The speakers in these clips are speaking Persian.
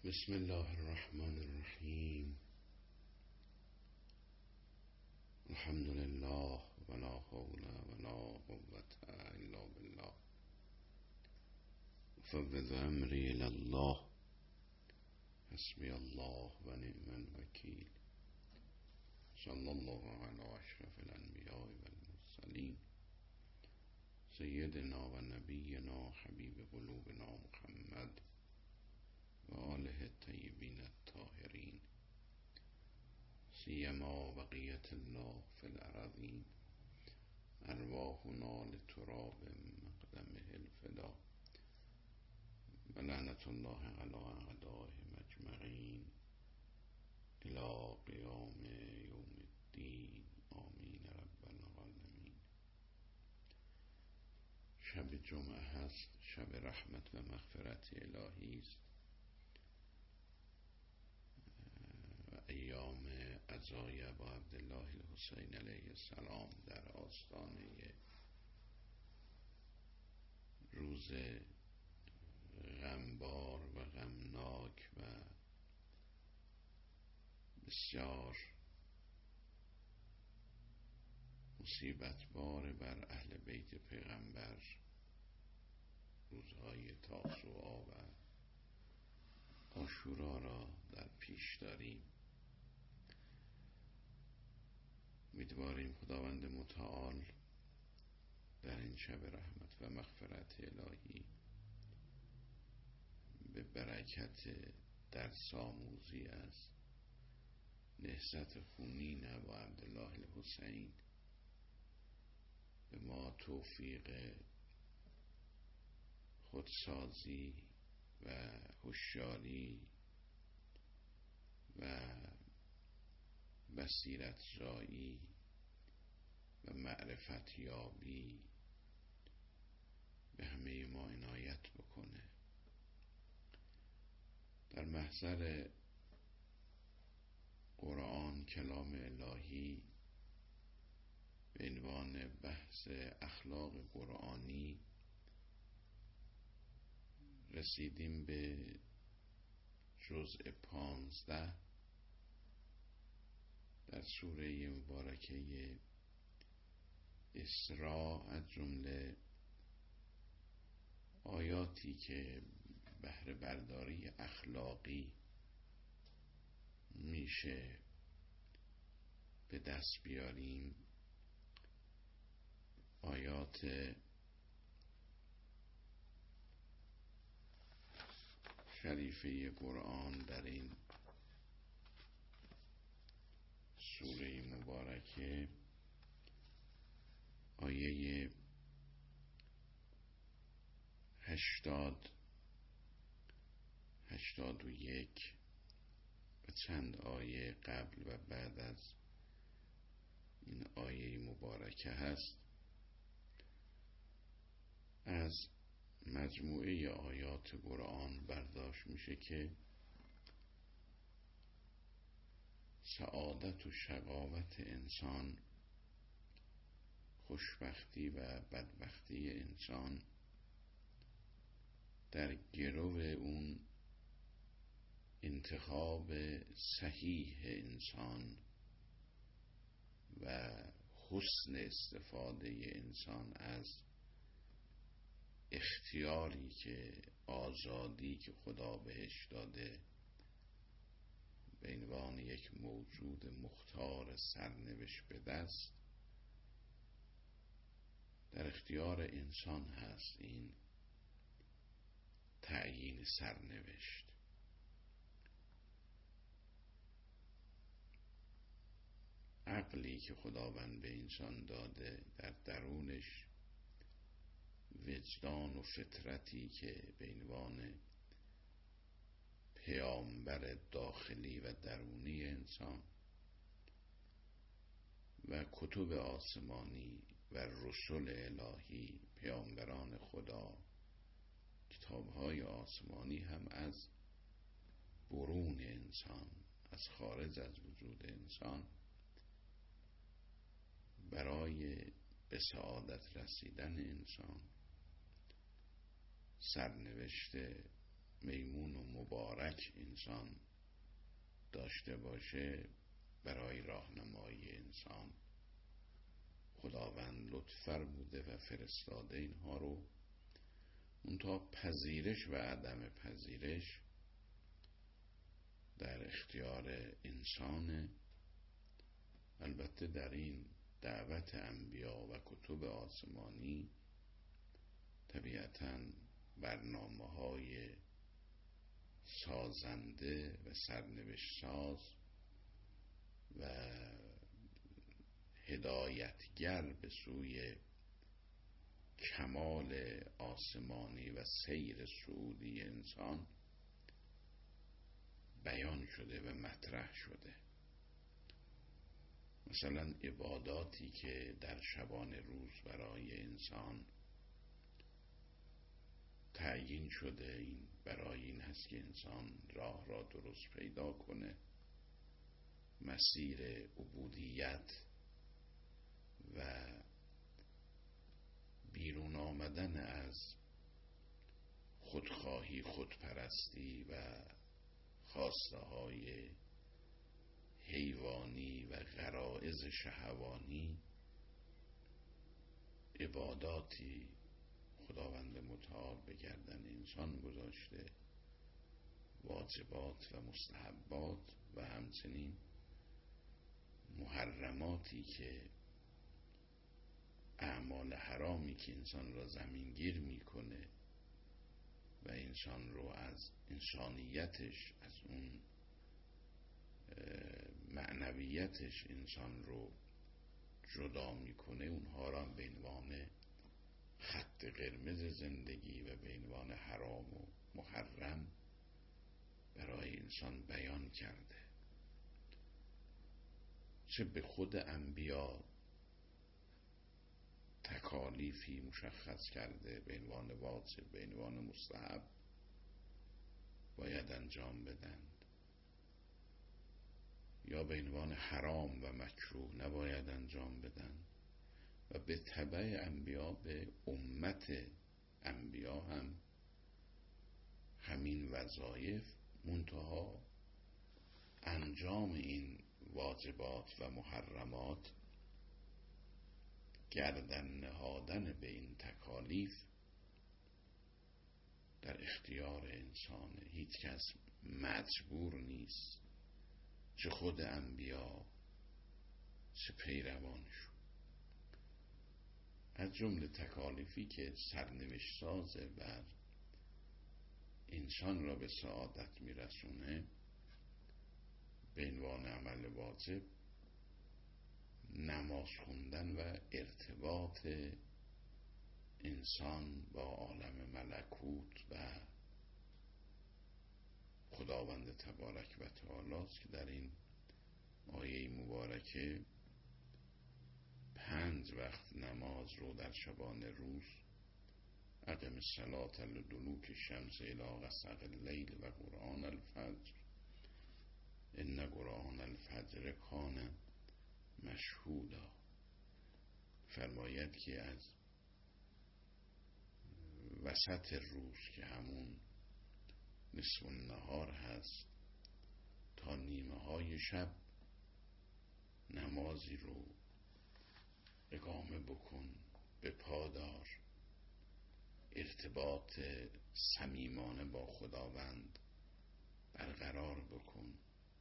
بسم الله الرحمن الرحیم. الحمد لله ولا حول ولا قوة الا بالله. فوض امری الی الله حسبی الله و نعم الوکیل. صلی الله علی اشرف الانبیاء و المرسلین سیدنا و نبینا حبیب قلوبنا محمد و آله الطیبین الطاهرین سیما بقیت الله فی الارضین ارواحنا لتراب مقدمه الفدا و لعنت الله علی اعدائهم اجمعین الی قیام یوم الدین. آمین رب العالمین. شب جمعه هست، شب رحمت و مغفرت الهی است و ایام عزای ابا عبدالله الحسین علیه السلام در آستانه روز غمبار و غمناک و بسیار مصیبت بار بر اهل بیت پیغمبر، روزهای تاسوعا و عاشورا را در پیش داریم. امیدواریم خداوند متعال در این شب رحمت و مغفرت الهی به برکت درس آموزی از نهضت خونین ابا عبدالله الحسین به ما توفیق خودسازی و هوشیاری و بصیرت زایی و معرفت یابی به همه ما عنایت بکنه. در محضر قرآن کلام الهی به عنوان بحث اخلاق قرآنی رسیدیم به جزء 15 در سوره مبارکه اسراء، از جمله آیاتی که بهره برداری اخلاقی میشه به دست بیاریم. آیات شریفه قرآن در این سوره مبارکه، آیه 80 81 و چند آیه قبل و بعد از این آیه مبارکه هست. از مجموعه آیات قرآن برداشت میشه که سعادت و شقاوت انسان، خوشبختی و بدبختی انسان در گرو اون انتخاب صحیح انسان و حسن استفاده انسان از اختیاری که، آزادی که خدا بهش داده به عنوان یک موجود مختار سرنوشت به دست، در اختیار انسان هست این تعیین سرنوشت. عقلی که خداوند به انسان داده، در درونش وجدان و فطرتی که به عنوان پیامبر داخلی و درونی انسان و کتب آسمانی و رسل الهی، پیامبران خدا، کتاب‌های آسمانی هم از برون انسان، از خارج از وجود انسان، برای به سعادت رسیدن انسان سرنوشت میمون و مبارک انسان داشته باشه برای راهنمایی انسان خداوند لطف فرموده و فرستاده اینها رو. منتها پذیرش و عدم پذیرش در اختیار انسانه. البته در این دعوت انبیا و کتب آسمانی طبیعتاً برنامه‌های سازنده و سرنوشت ساز و هدایتگر به سوی کمال آسمانی و سیر صعودی انسان بیان شده و مطرح شده. مثلا عباداتی که در شبان روز برای انسان تعیین شده، این برای این هست که انسان راه را درست پیدا کنه، مسیر عبودیت و بیرون آمدن از خودخواهی، خودپرستی و خواسته های حیوانی و غرایز شهوانی. عباداتی خداوند متعال به گردن انسان گذاشته، واجبات و مستحبات و همچنین محرماتی که اعمال حرامی که انسان را زمینگیر میکنه و انسان رو از انسانیتش، از اون معنویتش انسان رو جدا میکنه، اونها را به عنوان خط قرمز زندگی و به عنوان حرام و محرم برای انسان بیان کرده. چه به خود انبیا تکالیفی مشخص کرده به عنوان واجب، به عنوان مستحب باید انجام بدند، یا به عنوان حرام و مکروه نباید انجام بدن. و به تبع انبیا به امت انبیا هم همین وظایف، منتها انجام این واجبات و محرمات، گردن نهادن به این تکالیف در اختیار انسانه. هیچ کس مجبور نیست، چه خود انبیا چه پیروانشون. از جمله تکالیفی که سرنوشت سازه بر انسان را به سعادت میرسونه به عنوان عمل واجب نماز خوندن و ارتباط انسان با عالم ملکوت و خداوند تبارک و تعالی است که در این آیه مبارکه 5 وقت نماز رو در شبان روز، اقم الصلاة لدلوک الشمس الی غسق اللیل و قرآن الفجر ان قرآن الفجر کان مشهودا، فرماید که از وسط روز که همون نصف النهار هست تا نیمه های شب نمازی رو اقامه بکن، به پادار، ارتباط صمیمانه با خداوند برقرار بکن.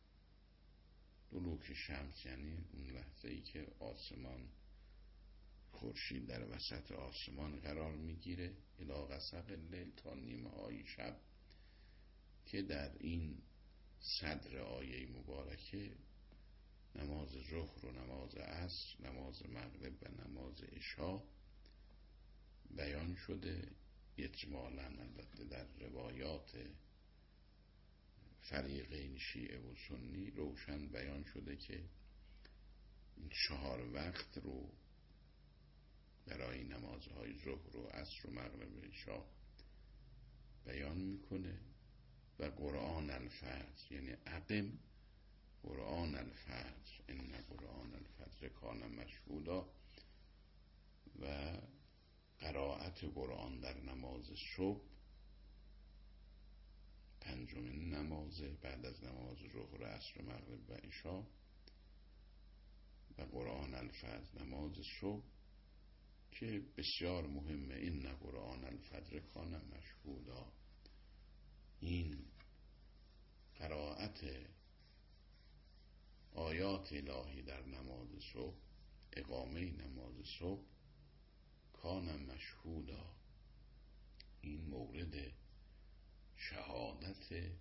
دلوک شمس یعنی اون لحظه ای که آسمان، خورشید در وسط آسمان قرار میگیره، الی غسق اللیل، تا نیمه های شب، که در این صدر آیه مبارکه نماز ظهر و نماز عصر، نماز مغرب و نماز عشا بیان شده. اجمالاً البته در روایات فریقین شیعه و سنی روشن بیان شده که این 4 وقت رو برای نمازهای ظهر و عصر و مغرب و عشا بیان میکنه. و قرآن الفجر یعنی اقم قرآن الفجر ان قرآن الفجر کان مشهودا، و قرائت قرآن در نماز صبح 5 پنجمین نمازه بعد از نماز ظهر، عصر، مغرب و عشا، و قرآن الفجر نماز صبح که بسیار مهمه. این قرآن الفجر کان مشهودا، این قرائت آیات الهی در نماز صبح، اقامه نماز صبح، کان مشهودا، این مورد شهادت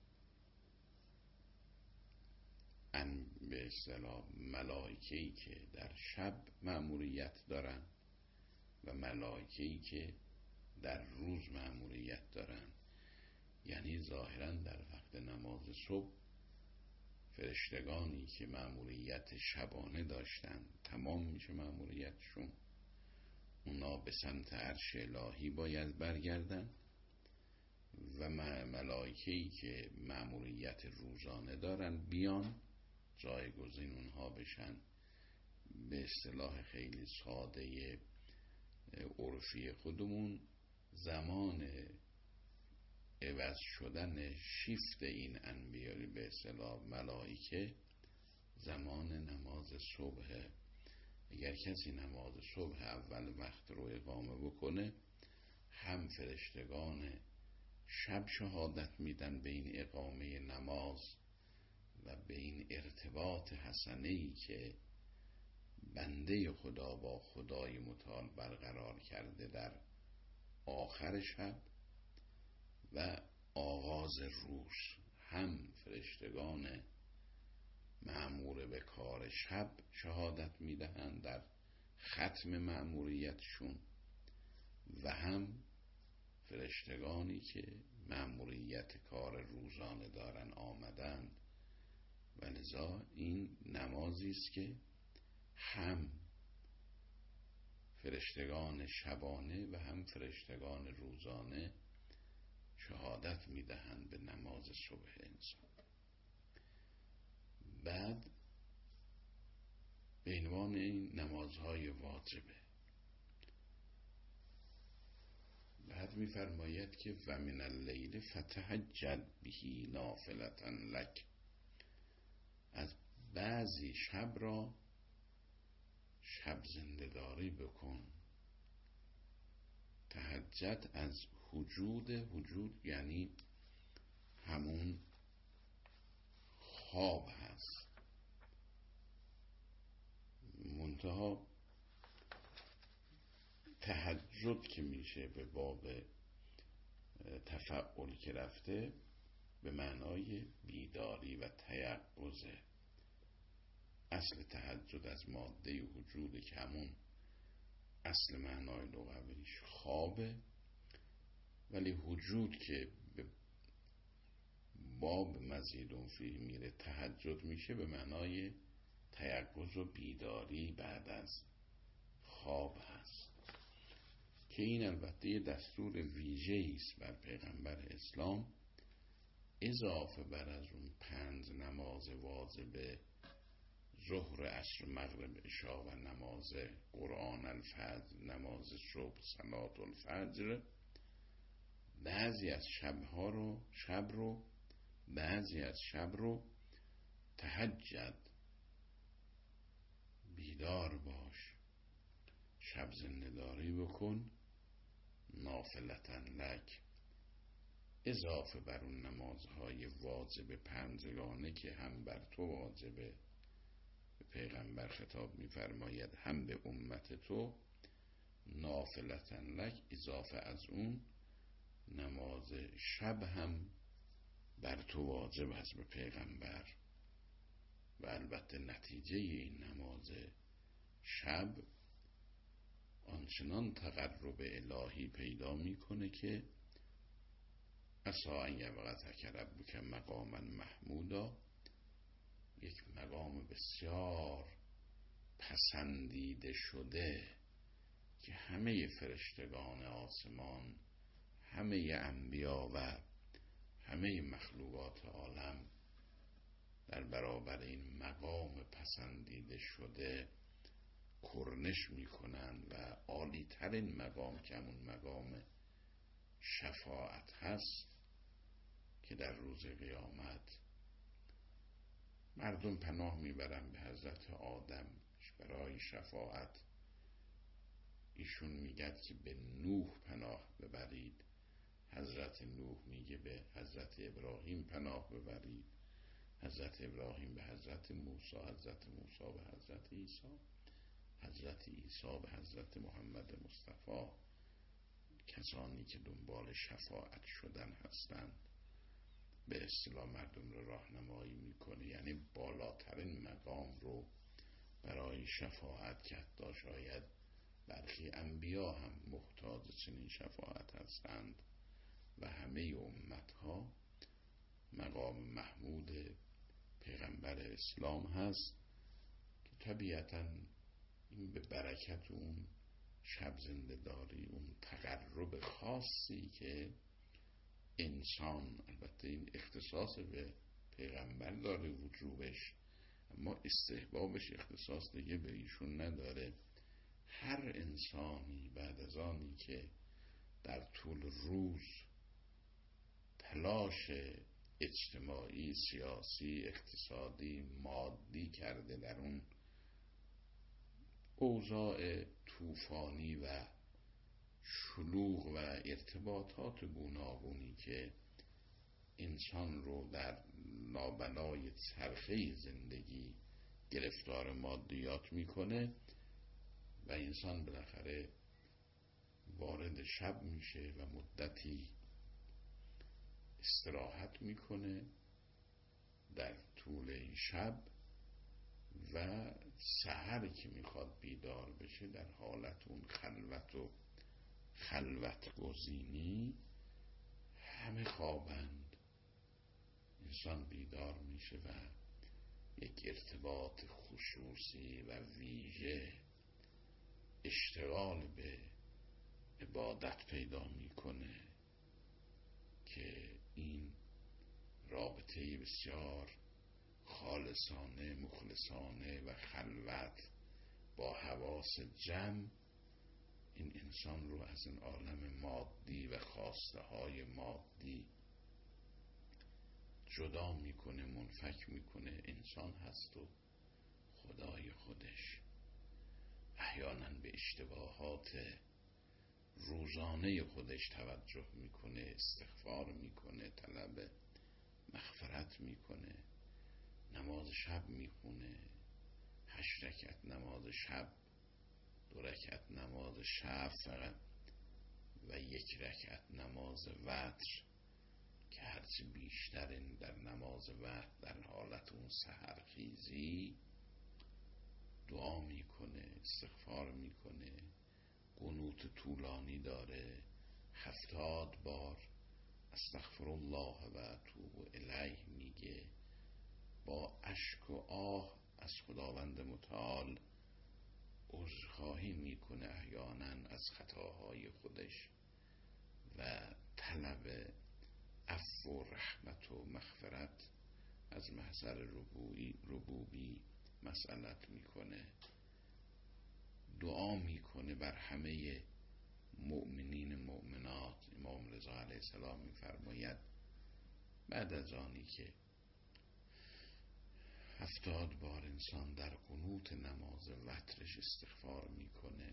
به اصطلاح ملائکه‌ای که در شب مأموریت دارن و ملائکه‌ای که در روز مأموریت دارن. یعنی ظاهرا در وقت نماز صبح فرشتگانی که مأموریت شبانه داشتن تمام میشه مأموریتشون، اونا به سمت عرش الهی باید برگردن و ملائکه‌ای که مأموریت روزانه دارن بیان جایگزین اونها بشن. به اصطلاح خیلی ساده عرفی خودمون، زمان عوض شدن شیفت این انبیایی به اصطلاح ملائکه زمان نماز صبح. اگر کسی نماز صبح اول وقت رو اقامه بکنه، هم فرشتگان شب شهادت میدن به این اقامه نماز و به این ارتباط حسنه‌ای که بنده خدا با خدای متعال برقرار کرده در آخر شب و آغاز روز. هم فرشتگان مأمور به کار شب شهادت میدهند در ختم مأموریتشون و هم فرشتگانی که مأموریت کار روزانه دارن آمدند. و لذا این نمازی است که هم فرشتگان شبانه و هم فرشتگان روزانه شهادت میدهند به نماز صبح انسان. بعد به عنوان این نمازهای واجبه، بعد میفرماید که و من اللیل فتهجد به نافلة لک، از بعضی شب را شب زنده‌داری بکن. تهجد از وجود یعنی همون خواب هست، منتها تهجد که میشه به باب تفعل که رفته به معنای بیداری و تیقظه. اصل تهجد از ماده وجود که همون اصل معنای لغویش خوابه، ولی وجود که به باب مزیدون فیه میره تهجد میشه به معنای تیقظ و بیداری بعد از خواب هست، که این البته یه دستور ویژه‌ای است بر پیغمبر اسلام اضافه بر از اون 5 نماز واجب ظهر، عصر، مغرب، عشا و نماز قرآن الفجر، نماز صبح، صلاة الفجر. بعضی از شب رو تهجد، بیدار باش، شب زنده‌داری بکن، نافلة لک، اضافه بر اون نمازهای واجب 5گانه که هم بر تو واجبه، به پیغمبر خطاب می‌فرماید هم به امت تو، نافلة لک، اضافه از اون نماز شب هم بر تو واجب است به پیغمبر. و البته نتیجه این نماز شب آنچنان تقرب الهی پیدا میکنه که عسی ان یبعثک ربک مقاما محمودا، یک مقام بسیار پسندیده شده که همه فرشتگان آسمان، همه انبیا و همه مخلوقات عالم در برابر این مقام پسندیده شده کرنش میکنند و عالی ترین مقام که همون مقام شفاعت هست که در روز قیامت مردم پناه میبرن به حضرت آدم برای شفاعت. ایشون میگه که به نوح پناه ببرید، حضرت نوح میگه به حضرت ابراهیم پناه ببرید، حضرت ابراهیم به حضرت موسی، حضرت موسی به حضرت عیسی، حضرت عیسی به حضرت محمد مصطفی، کسانی که دنبال شفاعت شدن هستند. به اصطلاح مردم رو راهنمایی میکنه، یعنی بالاترین مقام رو برای شفاعت که حتی شاید برخی انبیا هم محتاج چنین شفاعت هستند و همه امتها مقام محمود پیغمبر اسلام هست که طبیعتاً این به برکت اون شب زنده داری، اون تقرب خاصی که انسان، البته این اختصاص به پیغمبر داره وجوبش، اما استحبابش اختصاص دیگه به ایشون نداره. هر انسانی بعد از آنی که در طول روز تلاش اجتماعی، سیاسی، اقتصادی، مادی کرده، در اون اوضاع طوفانی و شلوغ و ارتباطات گوناگونی که انسان رو در لابلای چرخه زندگی گرفتار مادیات میکنه و انسان بالاخره وارد شب میشه و مدتی استراحت میکنه در طول این شب و سحر که میخواد بیدار بشه در حالت اون خلوت گزینی همه خوابند، انسان بیدار میشه و یک ارتباط خصوصی و ویژه اشتغال به عبادت پیدا میکنه که این رابطه بسیار خالصانه، مخلصانه و خلوت با حواس جمع این انسان رو از این عالم مادی و خواسته های مادی جدا میکنه، منفک میکنه. انسان هست و خدای خودش. احیانا به اشتباهات روزانه خودش توجه میکنه، استغفار میکنه، طلب مغفرت میکنه، نماز شب میخونه، 8 رکعت نماز شب، 2 رکعت نماز شفع و 1 رکعت نماز وتر که هرچی بیشتر در نماز وتر در حالت اون سحرخیزی دعا میکنه، استغفار میکنه، قنوت طولانی داره، 70 بار استغفر الله و اتوب الیه میگه، با اشک و آه از خداوند متعال عذرخواهی میکنه احیانا از خطاهای خودش و طلب عفو و رحمت و مغفرت از محضر ربوبی مسئلت میکنه، دعا میکنه بر همه مؤمنین مؤمنات. امام رضا علیه السلام میفرماید بعد از آنی که 70 بار انسان در قنوت نماز وترش استغفار میکنه،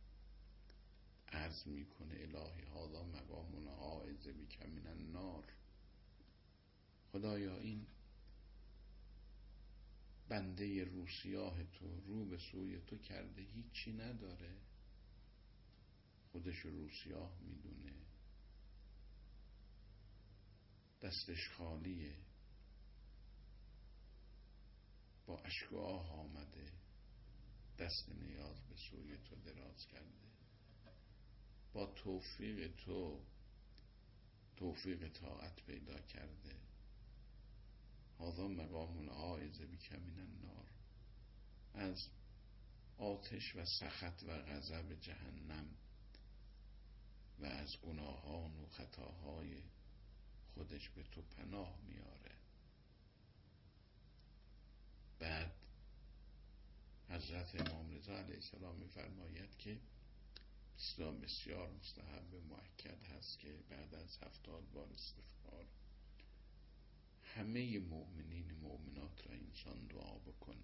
عرض میکنه الهی هذا مقام عائذ بک من النار، خدایا این بنده روسیاه تو رو به سوی تو کرده، هیچی نداره، خودش روسیاه میدونه، دستش خالیه، با اشک و آه آمده، دست نیاز به سوی تو دراز کرده، با توفیق تو توفیق طاعت پیدا کرده. هذا مقام عائذ بک من النار، از آتش و سخط و غضب جهنم و از گناهان و خطاهای خودش به تو پناه میاره. بعد حضرت امام رضا علیه السلام میفرماید که بسیار مستحب مؤکد هست که بعد از 70 بار استغفار همه مؤمنین مؤمنات را انسان دعا بکنه،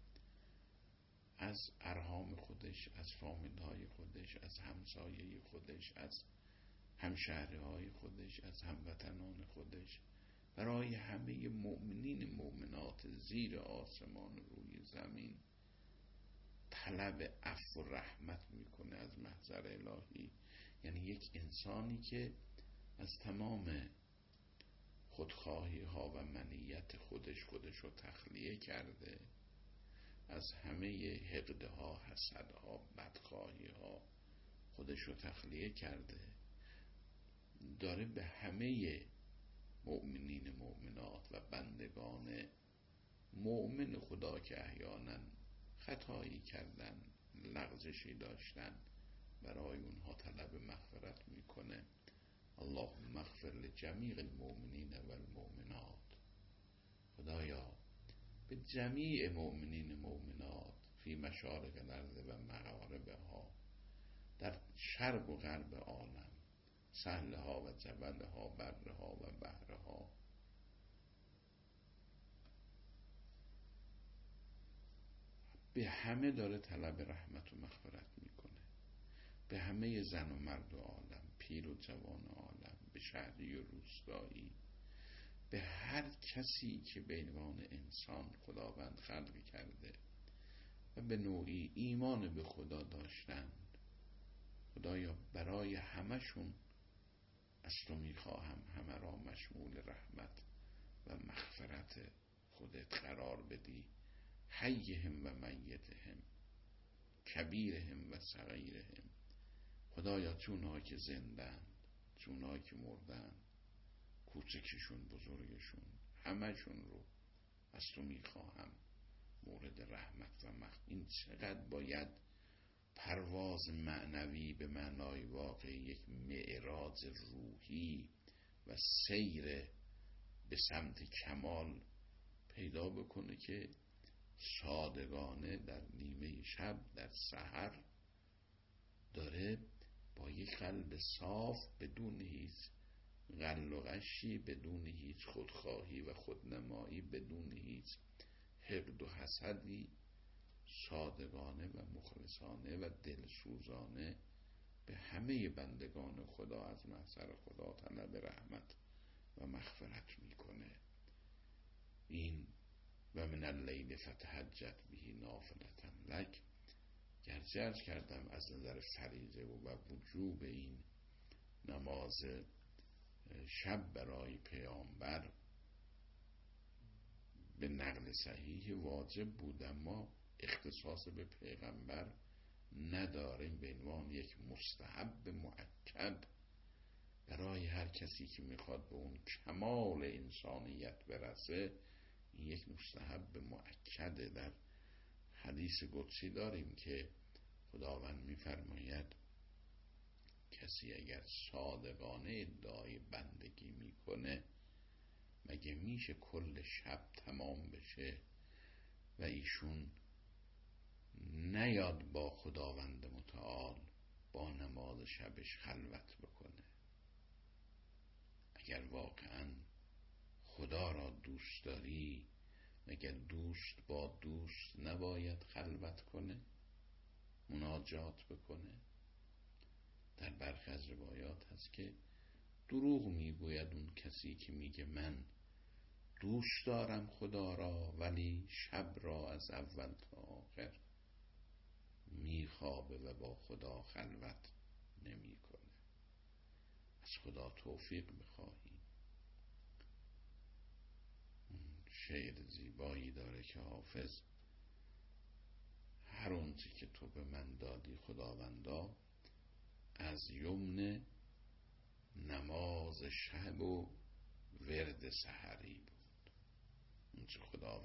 از ارحام خودش، از فامیل‌های خودش، از همسایه خودش، از همشهرهای خودش، از هموطنان خودش، برای همه مؤمنین مؤمنات زیر آسمان روی زمین طلب عفو و رحمت میکنه از محضر الهی. یعنی یک انسانی که از تمام خودخواهی ها و منیت خودش رو تخلیه کرده، از همه حقدها، حسدها، بدخواهی ها خودش رو تخلیه کرده، داره به همه مؤمنین مؤمنات و بندگان مؤمن خدا که احیانا خطایی کردن، لغزشی داشتن، برای اونها طلب مغفرت میکنه. اللهم اغفر لجمیع المؤمنین و المؤمنات. خدایا به جمیع مؤمنین مؤمنات فی مشارق الارض و مغاربها، در شرق و غرب عالم، سهلها و جبلها، برها و بحرها، به همه داره طلب رحمت و مغفرت میکنه. به همه زن و مرد و عالم، پیر و جوان عالم، به شهری و روستایی، به هر کسی که به عنوان انسان خداوند خلق کرده و به نوعی ایمان به خدا داشتند. خدایا برای همشون از تو میخواهم همه را مشمول رحمت و مغفرت خودت قرار بدی، حیهم و میتهم، کبیرهم و صغیرهم. خدایا چونها که زندند، چونها که مردند، کوچکشون بزرگشون، همشون رو از تو میخواهم مورد رحمت و مغفرت. این چقدر باید پرواز معنوی به معنای واقعی، یک معراج روحی و سیر به سمت کمال پیدا بکنه که صادقانه در نیمه شب، در سحر، داره با یک قلب صاف، بدون هیچ غل و غشی، بدون هیچ خودخواهی و خودنمایی، بدون هیچ حقد و حسدی، صادقانه و مخلصانه و دلسوزانه به همه بندگان خدا از محضر خدا طلب رحمت و مغفرت میکنه. این و من اللیل فتهجد به نافلة لک، گرچه عرض کردم از نظر فریضه و وجوب این نماز شب برای پیامبر به نقل صحیح واجب بود، اما اختصاص به پیغمبر نداریم، به عنوان یک مستحب مؤکد برای هر کسی که میخواد به اون کمال انسانیت برسه. این یک مستحب مؤکده. در حدیث قدسی داریم که خداوند میفرماید کسی اگر صادقانه ادعای بندگی میکنه، مگه میشه کل شب تمام بشه و ایشون نیاد با خداوند متعال با نماز شبش خلوت بکنه؟ اگر واقعا خدا را دوست داری، مگر دوست با دوست نباید خلوت کنه، مناجات بکنه؟ در برخی از روایات هست که دروغ میگوید اون کسی که میگه من دوست دارم خدا را، ولی شب را از اول تا آخر میخوابه و با خدا خلوت نمیکنه. از خدا توفیق میخواهیم. شعر زیبایی داره که حافظ هر اونچه که تو به من دادی خداوندا، از یمن نماز شب و ورد سحری بود. اونچه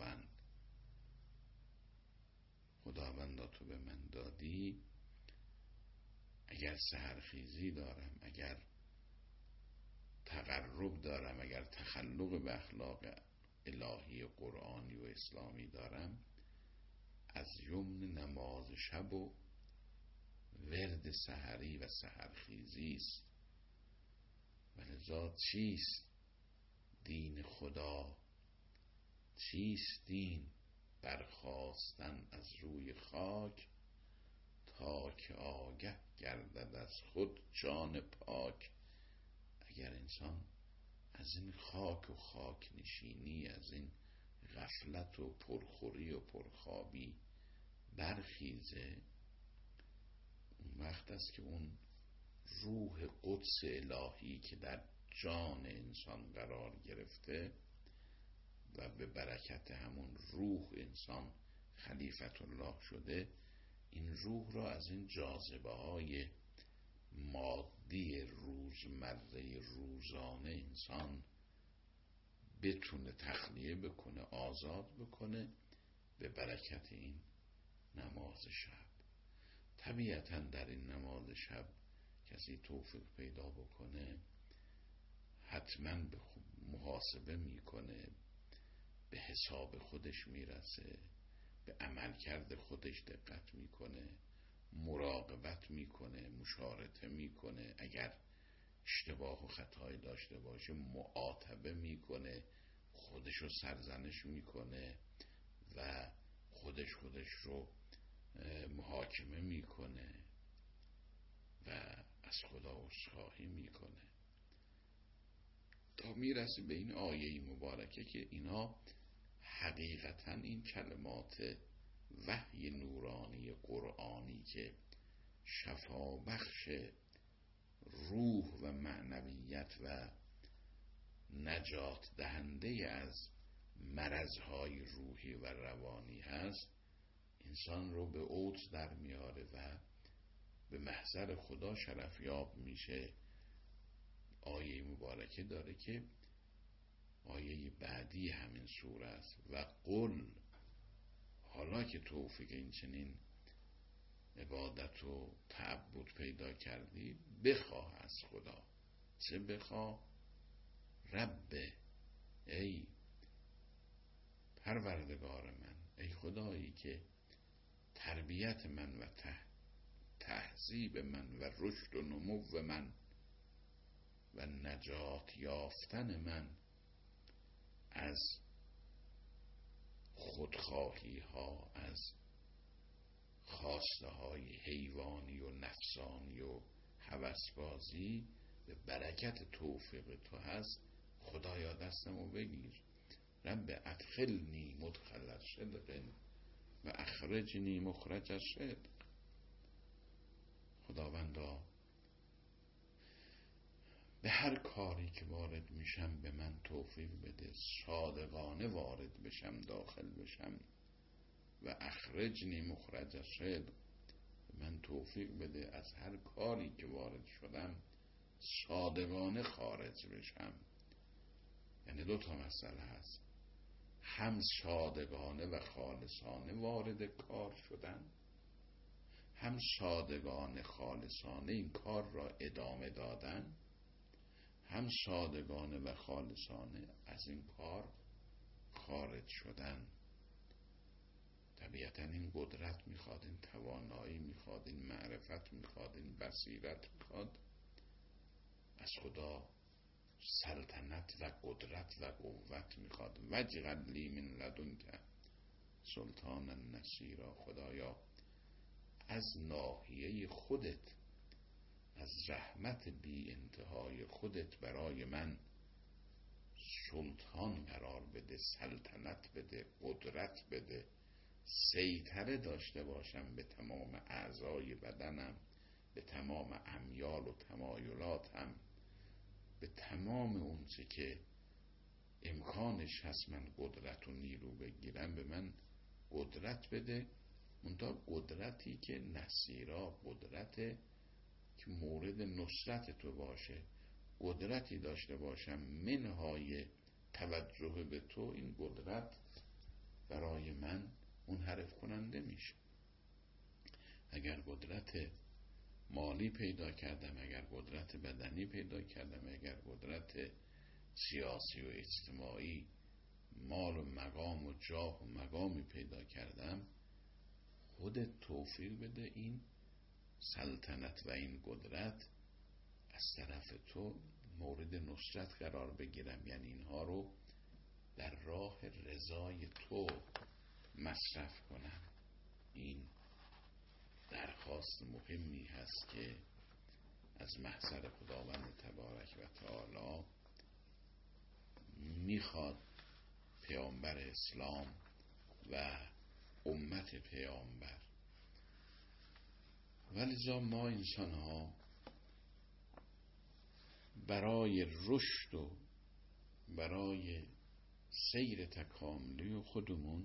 خداوندا تو به من دادی، اگر سحرخیزی دارم، اگر تقرب دارم، اگر تخلق به اخلاق الهی قرآنی و اسلامی دارم، از یمن نماز شب و ورد سحری و سحرخیزی است. و لذا چیست دین خدا چیست دین برخاستن از روی خاک، تا که آگه گردد از خود جان پاک. اگر انسان از این خاک و خاک نشینی، از این غفلت و پرخوری و پرخوابی برخیزه، اون وقت است که اون روح قدس الهی که در جان انسان قرار گرفته و به برکت همون روح انسان خلیفت الله شده، این روح را از این جاذبه های مادی روزمره روزانه انسان بتونه تخلیه بکنه، آزاد بکنه به برکت این نماز شب. طبیعتا در این نماز شب کسی توفیق پیدا بکنه حتما به محاسبه میکنه، به حساب خودش میرسه، به عملکرد خودش دقت میکنه، مراقبت میکنه، مشارطه میکنه، اگر اشتباه و خطایی داشته باشه معاتبه میکنه، خودشو سرزنش میکنه و خودش رو محاکمه میکنه و از خدا عذرخواهی میکنه، تا میرسه به این آیه مبارکه که اینا حقیقتا این کلمات وحی نورانی قرآنی که شفا بخش روح و معنویت و نجات دهنده از مرضهای روحی و روانی هست، انسان رو به اوج در میاره و به محضر خدا شرفیاب میشه. آیه مبارکه داره که آیه بعدی همین سوره است، و قل، حالا که توفیق این چنین عبادت و تعبد پیدا کردی، بخواه از خدا. چه بخواه؟ رب، ای پروردگار من، ای خدایی که تربیت من و تهذیب من و رشد و نمو من و نجات یافتن من از خودخواهی ها، از خواسته های حیوانی و نفسانی و هوسبازی به برکت توفیق تو هست. خدایا دستمو بگیر. رب ادخلنی مدخل صدق و اخرجنی مخرج صدق. خداوندا به هر کاری که وارد میشم به من توفیق بده، صادقانه وارد بشم، داخل بشم، و اخرجنی مخرج صدق، به من توفیق بده از هر کاری که وارد شدم صادقانه خارج بشم. یعنی دو تا مسئله هست، هم صادقانه و خالصانه وارد کار شدن، هم صادقانه خالصانه این کار را ادامه دادن، هم صادقانه و خالصانه از این کار خارج شدن. طبیعتا این قدرت میخواد، این توانایی میخواد، این معرفت میخواد، این بصیرت میخواد. از خدا سلطنت و قدرت و قوت میخواد. وجعل لی من لدنک سلطانا نصیرا. خدایا از ناحیه خودت، از رحمت بی انتهای خودت برای من سلطان قرار بده، سلطنت بده، قدرت بده، سیطره داشته باشم به تمام اعضای بدنم، به تمام امیال و تمایلاتم، به تمام اون چه که امکانش هست من قدرت و نیرو بگیرم به من قدرت بده. منتها قدرتی که نصیرا، قدرت که مورد نصرت تو باشه، قدرتی داشته باشم منهای توجه به تو. این قدرت برای من منحرف کننده میشه. اگر قدرت مالی پیدا کردم، اگر قدرت بدنی پیدا کردم، اگر قدرت سیاسی و اجتماعی، مال و مقام و جاه و مقامی پیدا کردم، خودت توفیق بده این سلطنت و این قدرت از طرف تو مورد نصرت قرار بگیرم. یعنی اینها رو در راه راه رضای تو مصرف کنم. این درخواست مهمی هست که از محضر خداوند تبارک و تعالی میخواد پیامبر اسلام و امت پیامبر. ولذا ما انسان ها برای رشد و برای سیر تکاملی خودمون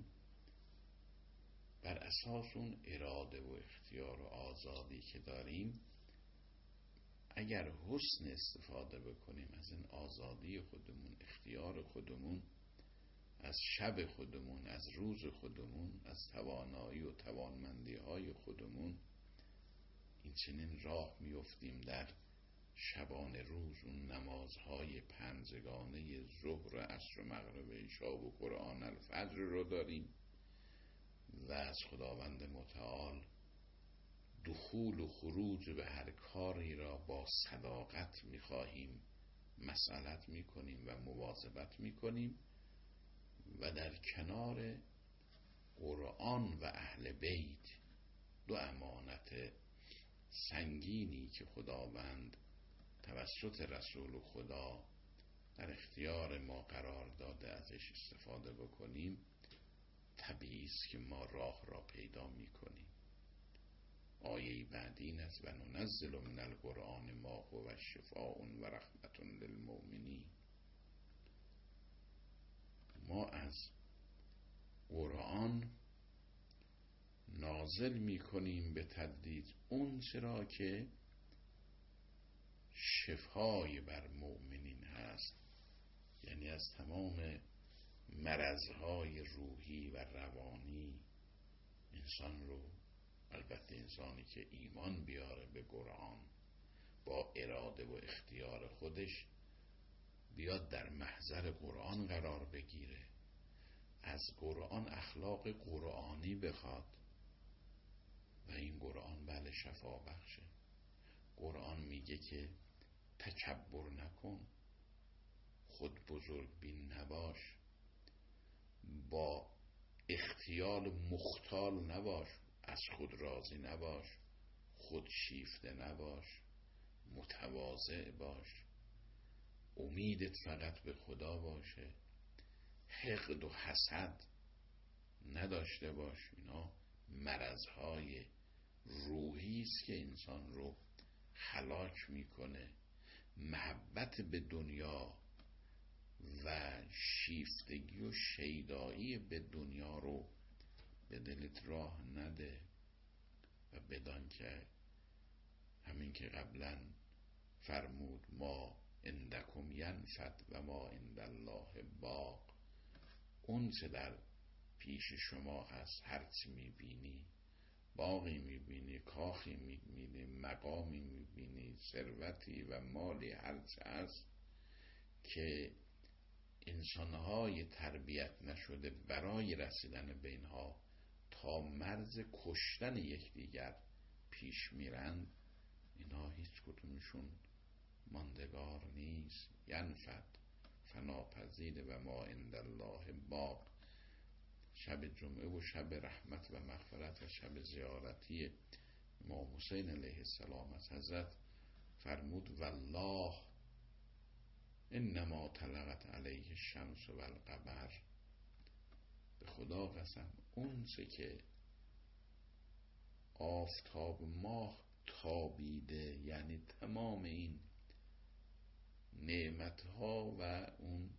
بر اساس اون اراده و اختیار و آزادی که داریم، اگر حسن استفاده بکنیم از این آزادی خودمون، اختیار خودمون، از شب خودمون، از روز خودمون، از توانایی و توانمندی های خودمون، این چنین راه میافتیم در شبان روز اون نمازهای پنجگانه ظهر، عصر و مغرب، عشا و قرآن الفجر رو داریم و از خداوند متعال دخول و خروج به هر کاری را با صداقت میخواهیم، مسئلت میکنیم و مواظبت میکنیم و در کنار قرآن و اهل بیت، دو امانت سنگینی که خداوند توسط رسول خدا در اختیار ما قرار داده ازش استفاده بکنیم، طبیعی است که ما راه را پیدا میکنیم. آیه بعدی این است: و ننزل من القرآن ما هو شفاء و رحمت للمؤمنین. ما از قرآن نازل میکنیم به تدریج اون چرا که شفای بر مؤمنین هست، یعنی از تمام مرضهای روحی و روانی انسان رو، البته انسانی که ایمان بیاره به قرآن با اراده و اختیار خودش، بیاد در محضر قرآن قرار بگیره، از قرآن اخلاق قرآنی بخواد و این قرآن بله شفا بخشه. قرآن میگه که تکبر نکن، خود بزرگ بین نباش، با اختیال مختال نباش، از خود راضی نباش، خود شیفته نباش، متواضع باش، امیدت فقط به خدا باشه، حقد و حسد نداشته باش. اینا مرضهای روحی است که انسان رو هلاک میکنه. محبت به دنیا و شیفتگی و شیدایی به دنیا رو به دلت راه نده و بدان که همین که قبلا فرمود ما عندکم ینفد و ما عند الله باق، اون چه در پیش شما هست، هرچی میبینی، باغی میبینی، کاخی میبینی، مقامی میبینی، ثروتی و مالی، هرچی هست که انسانهای تربیت نشده برای رسیدن به اینها تا مرز کشتن یکدیگر پیش میرند، اینها هیچ کدومشون ماندگار نیست. ینفد فناپذیر و ما عند الله باق. شب جمعه و شب رحمت و مغفرت و شب زیارتی امام حسین علیه السلام از حضرت فرمود والله انما طلعت علیه الشمس و القمر، به خدا قسم اون چه که آفتاب ماه تابیده، یعنی تمام این نعمتها و اون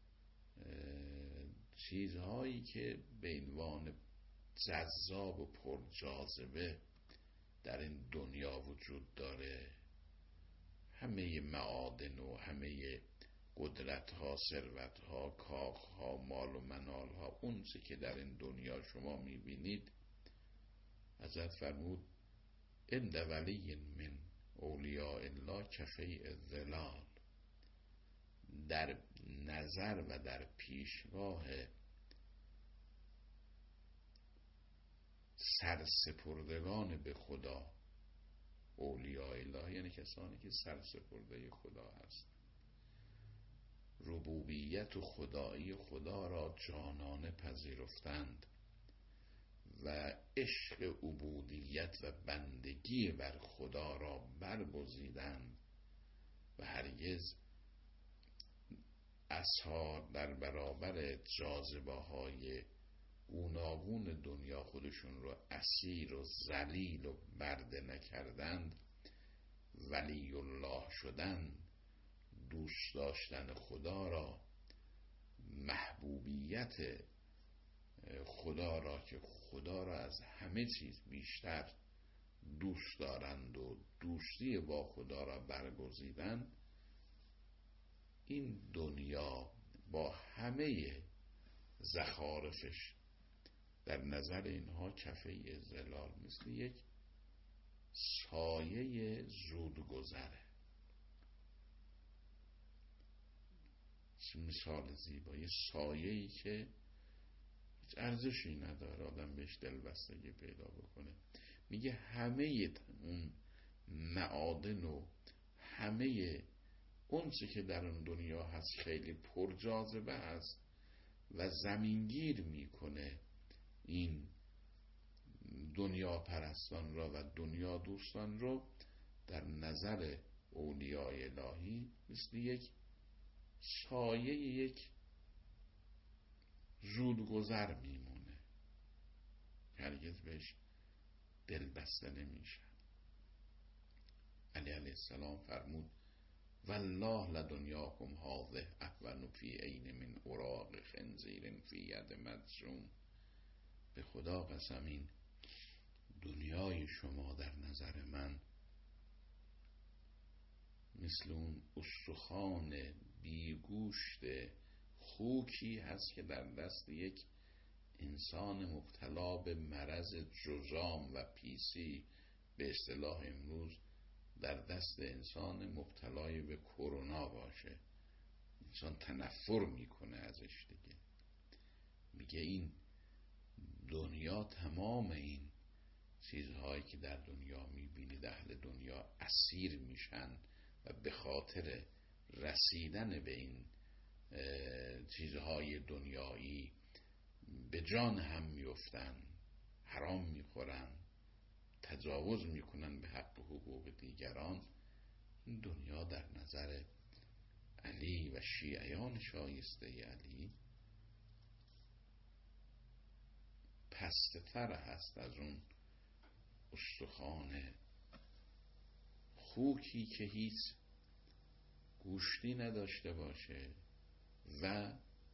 چیزهایی که به عنوان جذاب و پرجاذبه در این دنیا وجود داره، همه معادن و همه قدرتها، ثروتها، کاخها، مال و منالها، اون چه که در این دنیا شما میبینید، حضرت فرمود عند ولی من اولیاء الله کفیء الظلال، در نظر و در پیشگاه سرسپردگان به خدا، اولیاء الله یعنی کسانی که سرسپرده خدا هست، ربوبیت و خدایی خدا را جانانه پذیرفتند و عشق عبودیت و بندگی بر خدا را برگزیدند و هرگز اصحاب در برابر جاذبه های گوناگون دنیا خودشون رو اسیر و ذلیل و برده نکردند، ولی الله شدن، دوست داشتن خدا را، محبوبیت خدا را که خدا را از همه چیز بیشتر دوست دارند و دوستی با خدا را برگزیدند، این دنیا با همه زخارفش در نظر اینها کفه ظلال، مثل یک سایه زود گذره. مثال زیبایی، سایه‌ای که هیچ ارزشی نداره، آدم بهش دلبستگی پیدا بکنه. میگه همه اون معادن و همه اون چه که در اون دنیا هست خیلی پرجاذبه است و زمینگیر میکنه این دنیا پرستان را و دنیا دوستان رو، در نظر اولیاء الهی مثل یک سایه، یک زودگذر میمونه، هرگز بهش دل بسته نمیشن. علی علیه السلام فرمود والله لدنیاکم هذه اهون فی عین من اوراق خنزیر فی ید مدسوم. به خدا قسم این دنیای شما در نظر من مثل اون استخوان بیگوشت خوکی هست که در دست یک انسان مبتلا به مرض جذام و پیسی، به اصطلاح امروز در دست انسان مبتلای به کرونا باشه. انسان تنفر میکنه ازش دیگه. میگه این دنیا، تمام این چیزهایی که در دنیا میبینید، اهل دنیا اسیر میشن و به خاطر رسیدن به این چیزهای دنیایی به جان هم میفتن، حرام میخورن، تجاوز میکنن به حق و حقوق دیگران. این دنیا در نظر علی و شیعیان شایسته علی پست‌تر هست از اون استخوان خوکی که هیچ گوشتی نداشته باشه و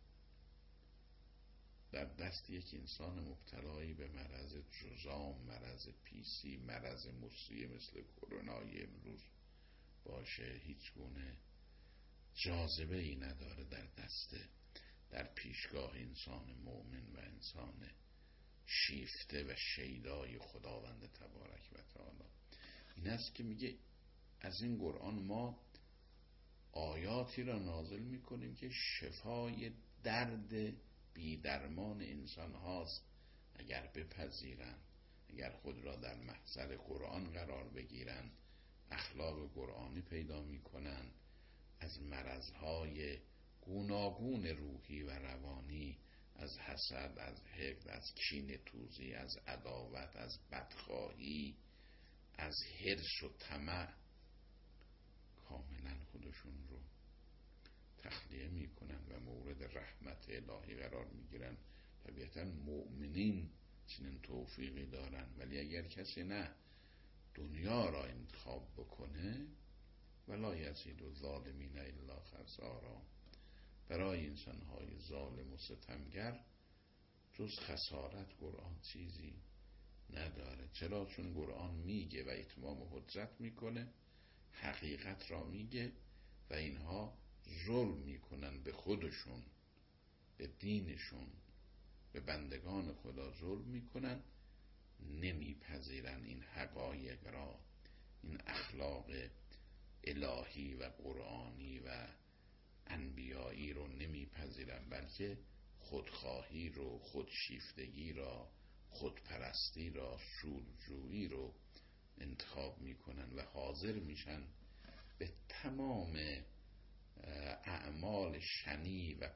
در دست یک انسان مبتلایی به مرض جذام، مرض پیسی، مرض مصری مثل کرونای امروز باشه. هیچ گونه جاذبه ای نداره در پیشگاه انسان مؤمن و انسان شیفته و شیدای خداوند تبارک و تعالی. این است که میگه از این قرآن ما آیاتی را نازل میکنیم که شفای درد بیدرمان انسان هاست. اگر بپذیرند، اگر خود را در محضر قرآن قرار بگیرند، اخلاق قرآنی پیدا میکنند، از مرضهای گوناگون روحی و روانی، از حسد، از حقد، از کینه توزی، از عداوت، از بدخواهی، از حرص و طمع، کاملا خودشون رو تخلیه میکنن و مورد رحمت الهی قرار میگیرن. طبیعتا مؤمنین چنین توفیقی دارن، ولی اگر کسی نه دنیا را انتخاب بکنه، ولا یزید الظالمین الا خسارا، برای انسانهای ظالم و ستمگر جز خسارت قرآن چیزی نداره. چرا؟ چون قرآن میگه و اتمام حجت میکنه، حقیقت را میگه و اینها ظلم میکنن به خودشون، به دینشون، به بندگان خدا ظلم میکنن، نمیپذیرن این حقایق را، این اخلاق الهی و قرآنی و انبیایی رو نمیپذیرن، بلکه خودخواهی رو، خودشیفتگی را، خودپرستی را، سودجویی رو انتخاب میکنن و حاضر میشن به تمام اعمال شنی و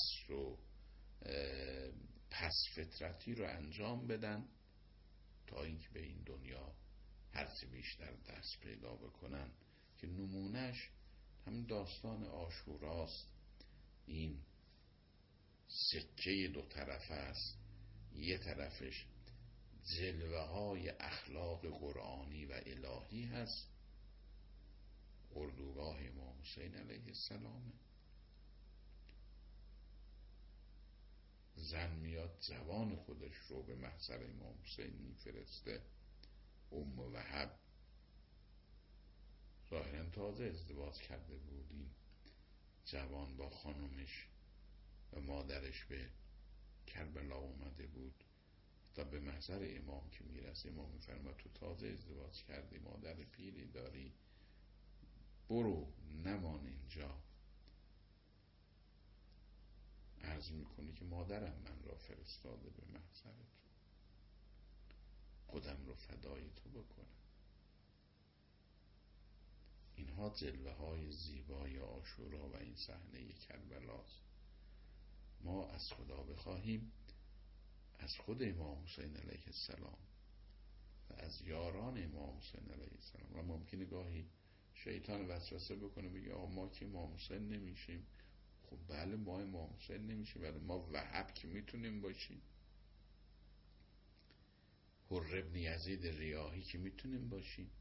پس فطرتی رو انجام بدن تا اینکه به این دنیا هرچی بیشتر دست پیدا بکنن، که نمونهش همین داستان عاشوراست. این سکه دو طرفه است، یه طرفش جلوه های اخلاق قرآنی و الهی هست، اردوگاه امام حسین علیه السلامه. زن میاد زبان خودش رو به محضر امام حسین میفرسته. وهب ظاهرا تازه ازدواج کرده بود این جوان با خانمش و مادرش به کربلا اومده بود تا به محضر امام که میرسه، امام میفرماد تو تازه ازدواج کردی، مادر پیری داری، برو نمان اینجا. عرض میکنی که مادرم من را فرستاده به محضر تو، خودم رو فدای تو بکنم. اینها جلوه های زیبای عاشورا و این صحنه کربلاست. ما از خدا بخواهیم، از خود امام حسین علیه السلام و از یاران امام حسین علیه السلام. و ممکنه گاهی شیطان وسوسه بکنه بگه آقا ما که امام حسین نمیشیم. خب بله ما امام حسین نمیشیم، ولی ما وهب که میتونیم باشیم، حر ابن یزید ریاحی که میتونیم باشیم،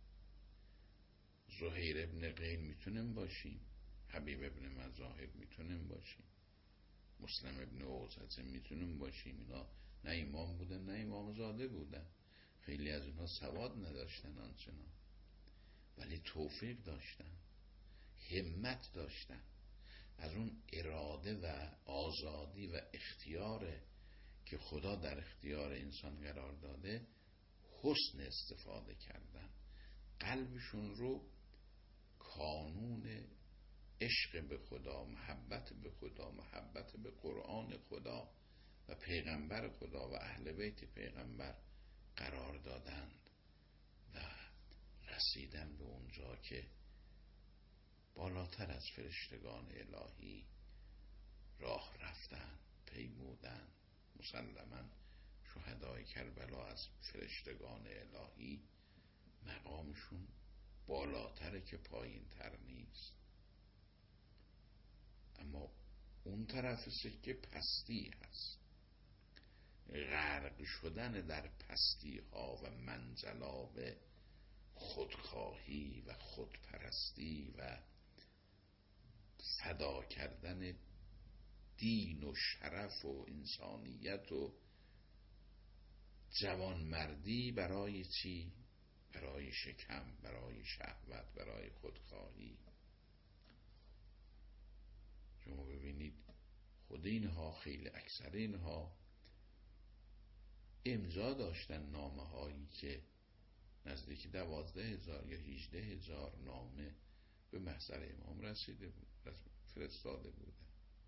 زهیر ابن قین میتونیم باشیم، حبیب ابن مظاهر میتونیم باشیم، مسلم ابن اوزعه میتونیم باشیم. اینا نه امام بودن نه امام زاده بودن، خیلی از اینها سواد نداشتن آنچنان، ولی توفیق داشتن، همت داشتن، از اون اراده و آزادی و اختیار که خدا در اختیار انسان قرار داده حسن استفاده کردن. قلبشون رو کانون عشق به خدا، محبت به خدا، محبت به قرآن خدا و پیغمبر خدا و اهل بیت پیغمبر قرار دادند و رسیدن به اونجا که بالاتر از فرشتگان الهی راه رفتن، پیمودن. مسلماً شهدای کربلا از فرشتگان الهی مقامشون بالاتره که پایین تر نیست، اما اون طرف سکه پستی هست. غرق شدن در پستی ها و منزلاب خودخواهی و خودپرستی و فدا کردن دین و شرف و انسانیت و جوانمردی برای چی؟ برای شکم، برای شهوت، برای خودخواهی. شما ببینید خود اینها، خیلی اکثر اینها امضا داشتن نامه هایی که نزدیک 12,000 یا 18,000 نامه به محضر امام رسیده بود، فرستاده بوده.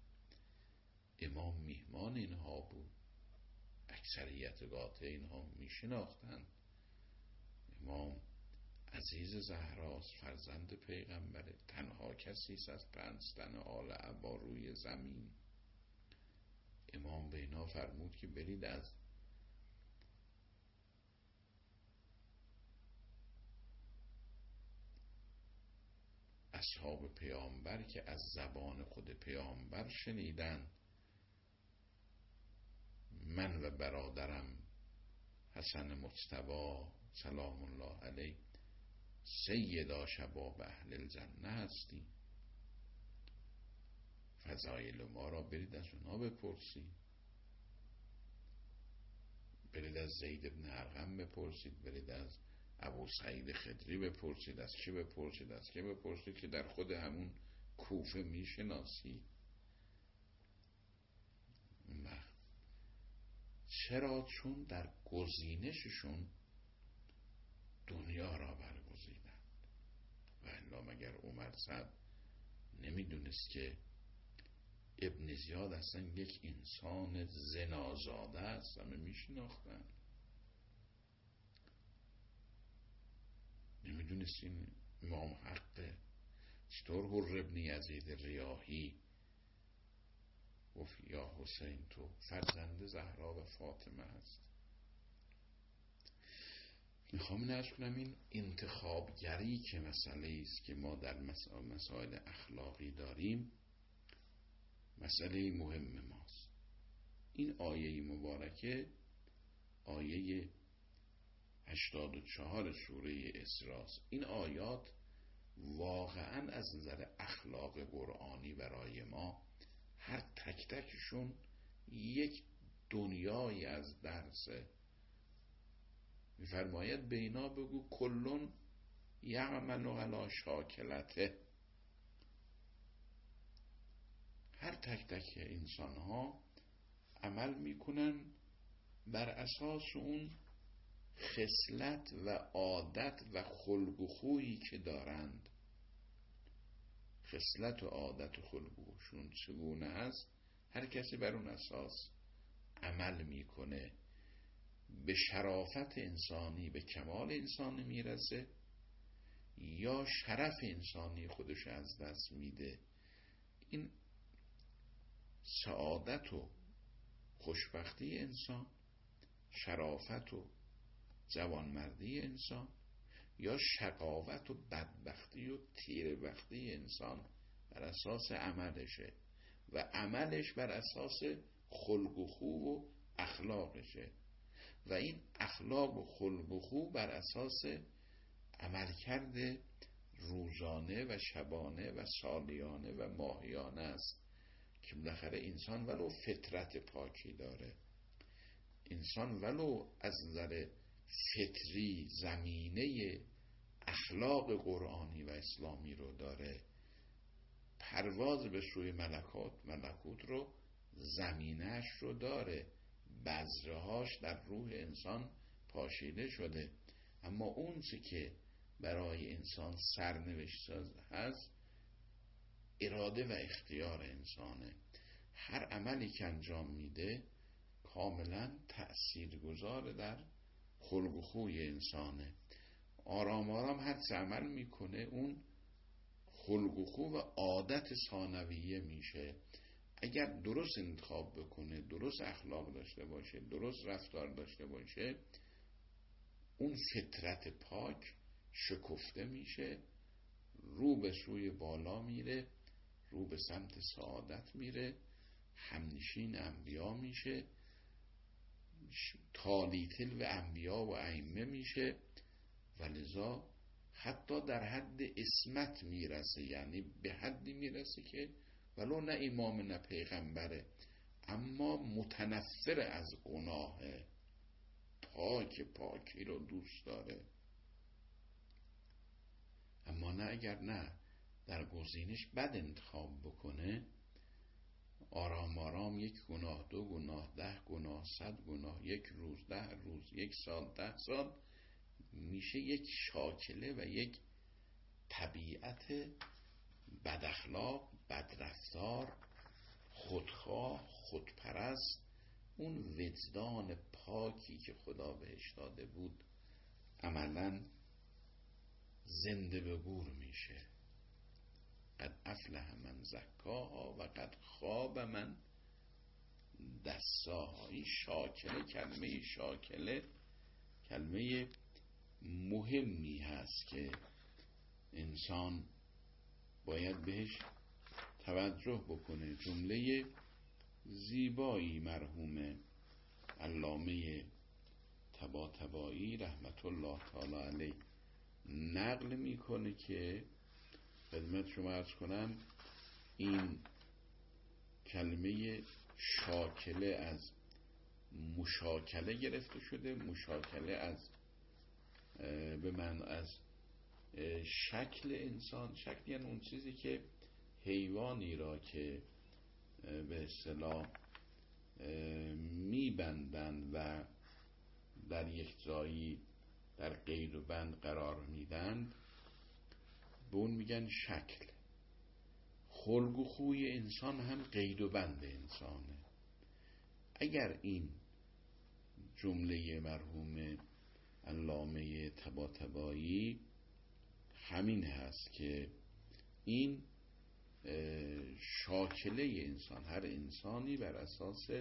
امام میهمان اینها بود، اکثریت قاطع اینها میشناختند. امام عزیز زهراست، فرزند پیغمبره، تنها کسی است از 5 تن آل عبا روی زمین. امام به اینا فرمود که برید از اصحاب پیامبر که از زبان خود پیامبر شنیدن، من و برادرم حسن مجتبی سلام الله علیه سیدا شباب اهل الجنه هستی، فضایل ما را برید از اونا بپرسید، برید از زید بن ارقم بپرسید، برید از ابو سعید خدری بپرسید، از چه بپرسید، از که بپرسید که در خود همون کوفه میشناسید. چرا؟ چون در گزینششون دنیا را برگزیدند. و الا مگر عمر سعد نمیدونست که ابن زیاد اصلا یک انسان زنازاده است؟ همه میشناختن. نمیدونست این امام حقه؟ چطور حر ابن یزید ریاحی گفت یا حسین تو فرزند زهرا و فاطمه هست. میخوام نرس کنم این انتخابگری که مسئله است که ما در مسائل اخلاقی داریم مسئله مهم ماست. این آیه مبارکه آیه 84 سوره اسراء. این آیات واقعا از نظر اخلاق قرآنی برای ما هر تک تکشون یک دنیایی از درسه. میفرماید به اینا بگو کلون یعمل علی شاکلته. هر تک تک انسان ها عمل میکنن بر اساس اون خصلت و عادت و خلق و خویی که دارند. خصلت و عادت و خلق و خوشون چگونه است؟ هر کسی بر اون اساس عمل میکنه، به شرافت انسانی، به کمال انسانی میرسه یا شرف انسانی خودش از دست میده. این سعادت و خوشبختی انسان، شرافت و جوانمردی انسان یا شقاوت و بدبختی و تیره‌بختی انسان بر اساس عملشه و عملش بر اساس خلق و خو و اخلاقشه و این اخلاق و خلق و خو بر اساس عملکرد روزانه و شبانه و سالیانه و ماهیانه است که بالاخره انسان ولو فطرت پاکی داره، انسان ولو از نظر فطری زمینه اخلاق قرآنی و اسلامی رو داره، پرواز به سوی ملکوت رو زمینش رو داره، بذرهاش در روح انسان پاشیده شده. اما اون چی که برای انسان سرنوشت هست اراده و اختیار انسانه. هر عملی که انجام میده کاملا تأثیرگذار در خلق و خوی انسانه. آرام آرام هر چه عمل میکنه اون خلق و خو و عادت ثانویه میشه. اگر درست انتخاب بکنه، درست اخلاق داشته باشه، درست رفتار داشته باشه، اون فطرت پاک شکفته میشه، رو به سوی بالا میره، رو به سمت سعادت میره، همنشین انبیا میشه، تالی تلو انبیا و ائمه میشه و لذا حتی در حد اسمت میرسه، یعنی به حدی میرسه که ولو نه امام نه پیغمبره اما متنفر از گناه، پاکی رو دوست داره. اما نه اگر نه در گزینش بد انتخاب بکنه، آرام آرام یک گناه، 2 گناه، 10 گناه، 100 گناه، 1 روز، 10 روز، 1 سال، 10 سال میشه یک شاکله و یک طبیعت بد اخلاق، بد رفتار، خودخواه، خودپرست. اون وجدان پاکی که خدا بهش داده بود عملاً زنده به گور میشه. قد افلح من زکاها و قد خاب من دساها. این شاکله، کلمه شاکله کلمه مهمی هست که انسان باید بهش توجه بکنه. جمله زیبایی مرحوم علامه طباطبایی رحمت الله تعالی علیه نقل میکنه که خدمت شما عرض کنم این کلمه شاکله از مشاکله گرفته شده. مشاکله از به من از شکل انسان، شکل یعنی اون چیزی که حیوانی را که به اصطلاح میبندن و در یک جایی در قید و بند قرار میدن به اون میگن شکل. خلق و خوی انسان هم قید و بند انسانه. اگر این جمله مرحوم علامه طباطبایی همین هست که این شاکله انسان، هر انسانی بر اساس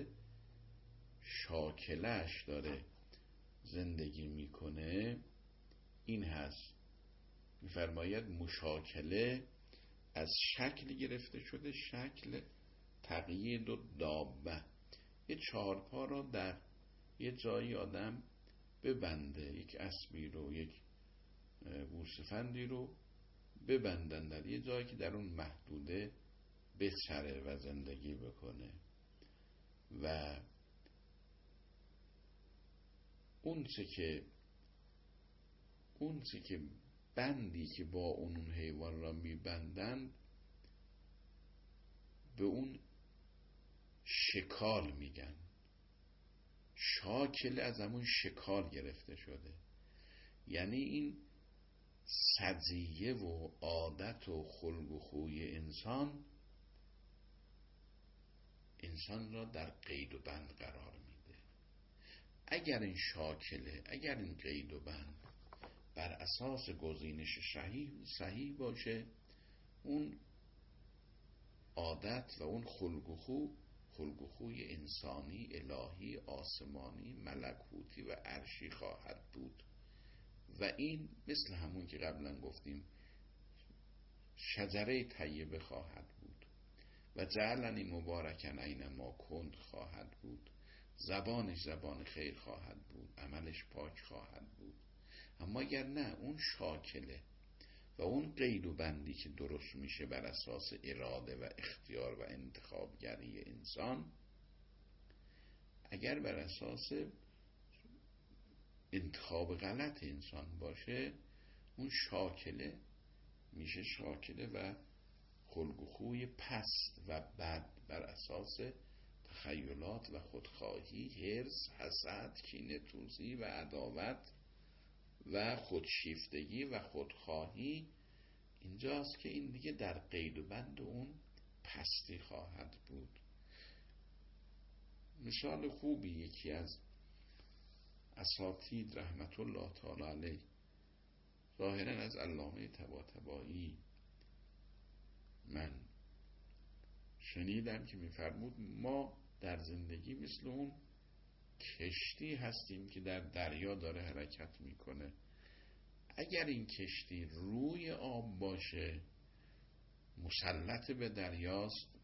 شاکله‌اش داره زندگی میکنه، این هست. میفرماید مشاکله از شکل گرفته شده، شکل تقیید و دابه، یه چهارپا رو در یه جایی آدم ببنده، یک اسبی رو، یک گوسفندی رو ببندن در یه جایی که در اون محدوده بچره و زندگی بکنه. و اون چه که بندی که با اون حیوان را میبندن به اون شکال میگن. شاکل از همون شکال گرفته شده، یعنی این سجیه و عادت و خلق و خوی انسان را در قید و بند قرار میده. اگر این شاکله، اگر این قید و بند بر اساس گزینش صحیح باشه، اون عادت و اون خلق و خوی انسانی، الهی، آسمانی، ملکوتی و عرشی خواهد بود. و این مثل همون که قبلا گفتیم شجره طیبه خواهد بود و جعلنی مبارکن اینما کند خواهد بود. زبانش زبان خیر خواهد بود، عملش پاک خواهد بود. اما اگر نه، اون شاکله و اون قید و بندی که درست میشه بر اساس اراده و اختیار و انتخابگری انسان، اگر بر اساس انتخاب غلط انسان باشه، اون شاکله میشه شاکله و خلق و خوی پست و بد بر اساس تخیلات و خودخواهی، حرص، حسد، کینه توزی و عداوت و خودشیفتگی و خودخواهی. اینجاست که این دیگه در قید و بند اون پستی خواهد بود. مثال خوبی یکی از اساتید رحمت الله تعالی علیه، ظاهرا از علامه طباطبایی، من شنیدم که میفرمود ما در زندگی مثل اون کشتی هستیم که در دریا داره حرکت میکنه. اگر این کشتی روی آب باشه، مسلط به دریاست،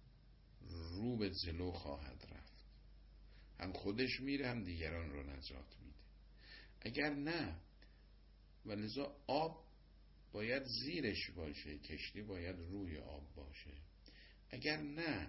رو به جلو خواهد رفت، هم خودش میره هم دیگران رو نجات میده. اگر نه، ولذا آب باید زیرش باشه، کشتی باید روی آب باشه. اگر نه،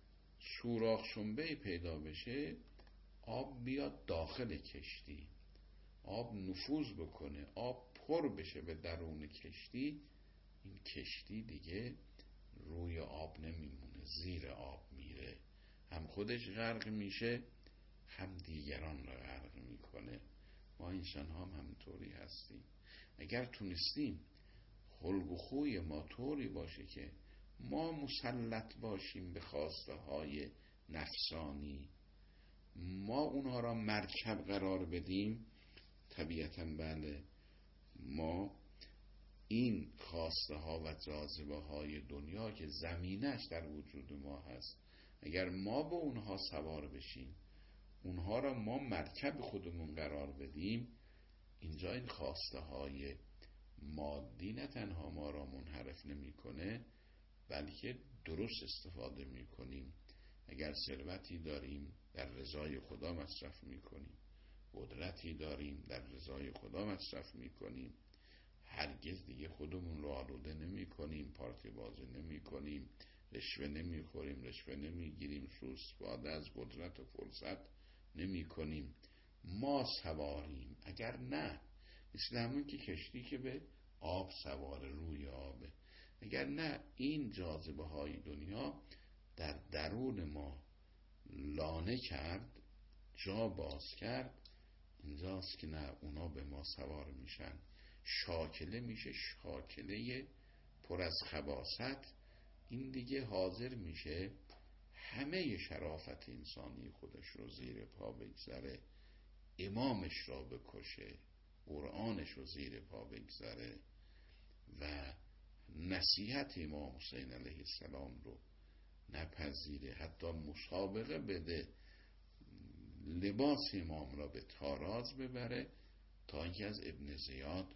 سوراخ سنبه پیدا بشه، آب بیاد داخل کشتی، آب نفوذ بکنه، آب پر بشه به درون کشتی، این کشتی دیگه روی آب نمیمونه، زیر آب میره، هم خودش غرق میشه هم دیگران را غرق میکنه. ما انسان هم همینطوری هستیم. اگر تونستیم خلق و خوی ما طوری باشه که ما مسلط باشیم به خواسته های نفسانی، ما اونها را مرکب قرار بدیم، طبیعتاً بله، ما این خواسته ها و جاذبه های دنیا که زمینش در وجود ما هست، اگر ما به اونها سوار بشیم، اونها را ما مرکب خودمون قرار بدیم، اینجا این خواسته های مادی نه تنها ما را منحرف نمی کنه، بلکه درست استفاده می کنیم. اگر ثروتی داریم در رضای خدا مصرف می کنیم، قدرتی داریم در رضای خدا مصرف می کنیم، هرگز دیگه خودمون رو آلوده نمی کنیم، پارتی بازی نمی کنیم، رشوه نمی خوریم، رشوه نمی گیریم، سوء استفاده از قدرت و فرصت نمی کنیم. ما سواریم. اگر نه، مثل همون که کشتی که به آب سوار، روی آبه. اگر نه، این جاذبه های دنیا در درون ما لانه کرد، جا باز کرد، اینجاست که نه، اونا به ما سوار میشن، شاکله میشه، شاکله پر از خباثت. این دیگه حاضر میشه همه شرافت انسانی خودش رو زیر پا بگذاره، امامش را بکشه، قرآنش رو زیر پا بگذاره و نصیحت امام حسین علیه السلام رو نپذیره، حتی مسابقه بده لباس امام را به تاراز ببره تا اینکه از ابن زیاد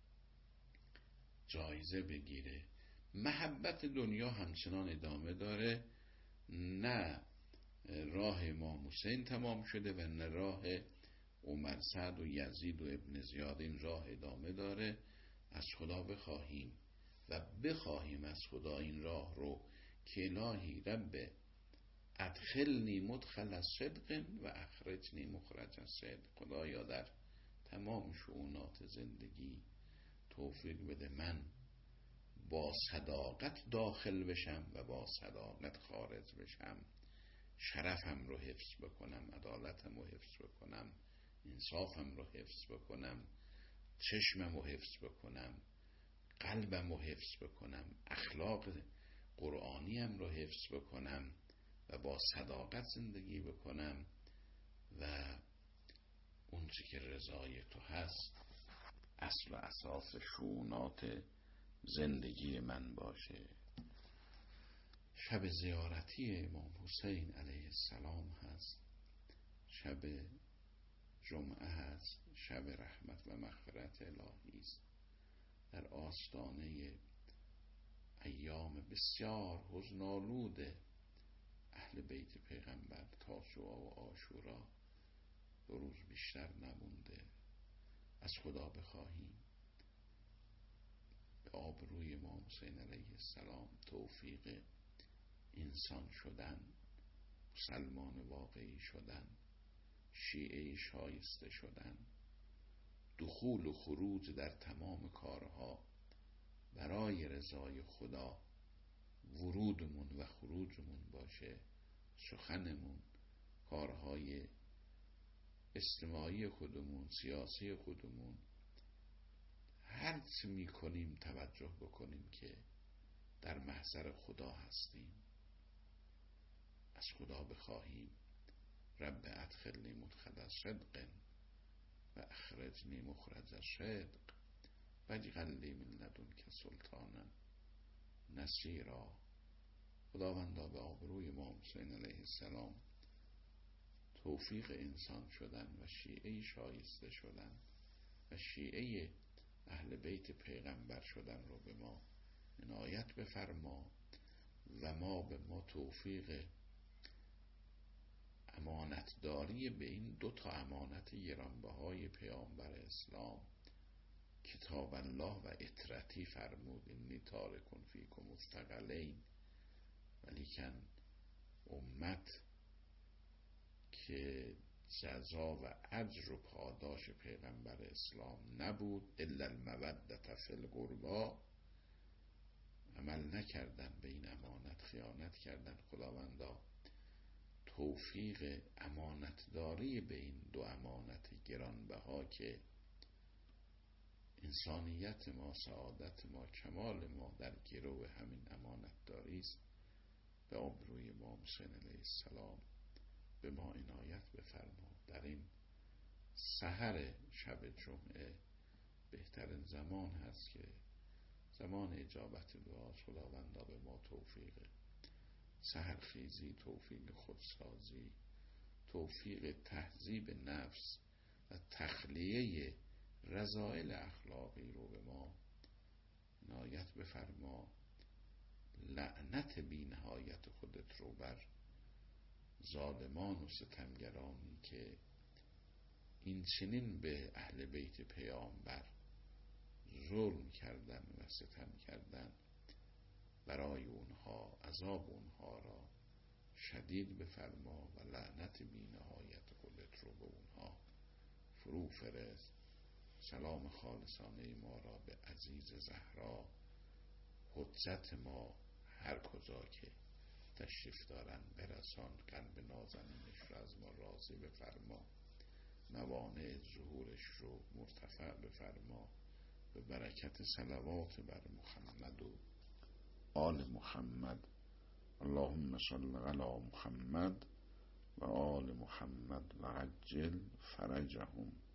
جایزه بگیره. محبت دنیا همچنان ادامه داره، نه راه امام حسین تمام شده و نه راه عمر سعد و یزید و ابن زیاد. این راه ادامه داره. از خدا بخواهیم و بخواهیم از خدا این راه رو که الهی رب ادخلنی مدخل صدق و اخرجنی مخرج صدق. خدایا در تمام شؤونات زندگی توفیق بده من با صداقت داخل بشم و با صداقت خارج بشم، شرفم رو حفظ بکنم، عدالتم رو حفظ بکنم، انصافم رو حفظ بکنم، چشمم رو حفظ بکنم، قلبم رو حفظ بکنم، اخلاق قرآنیم رو حفظ بکنم و با صداقت زندگی بکنم و اون چی که رضای تو هست اصل و اساس شؤونات زندگی من باشه. شب زیارتی امام حسین علیه السلام هست، شب جمعه هست، شب رحمت و مغفرت الهی است. در آستانه ایام بسیار حزن‌آلود اهل بیت پیغمبر، تاسوعا و عاشورا 2 روز بیشتر نمونده. از خدا بخواهیم به آبروی امام حسین علیه السلام توفیق انسان شدن، مسلمان واقعی شدن، شیعه شایسته شدن، دخول و خروج در تمام کارها برای رضای خدا، ورودمون و خروجمون باشه، سخنمون، کارهای اجتماعی خودمون، سیاسی خودمون، هر چی میکنیم توجه بکنیم که در محضر خدا هستیم. از خدا بخواهیم رب ادخلنی مدخل صدق و اخرجنی مخرج صدق واجعل لی من لدنک سلطانا نصیرا. خداوندا به آبروی امام حسین علیه السلام توفیق انسان شدن و شیعه شایسته شدن و شیعه اهل بیت پیغمبر شدن رو به ما عنایت بفرما و ما به ما توفیق امانتداری به این 2 امانت گرانبهای پیامبر اسلام، کتاب الله و اطرتی فرمود انی تارک فیکم الثقلین، ولیکن امت که جزا و اجر و پاداش پیغمبر اسلام نبود الا المودة فی القربا، عمل نکردن به این امانت، خیانت کردن. خداوندا توفیق امانتداری به این 2 امانت گرانبها که انسانیت ما، سعادت ما، کمال ما در گرو همین امانتداری است، به آبروی امام حسین علیه السلام به ما عنایت بفرما. در این سحر شب جمعه بهترین زمان هست که زمان اجابت دعاست. خداوندا به ما توفیق سحرخیزی، توفیق خودسازی، توفیق تهذیب نفس و تخلیه رذائل اخلاقی رو به ما عنایت بفرما. لعنت بی نهایت خودت رو بر ظالمان و ستمگرانی که این چنین به اهل بیت پیامبر ظلم کردن و ستم کردن، برای اونها عذاب اونها را شدید بفرما و لعنت بی نهایت خودت رو به اونها فرو فرست. سلام خالصانه ما را به عزیز زهرا حجت ما هر کجا که تشریف دارن برسان. قلب نازنینش را از ما راضی بفرما، موانع ظهورش رو مرتفع بفرما. به برکت صلوات بر محمد و آل محمد. اللهم صل علی محمد و آل محمد و عجل فرجهم.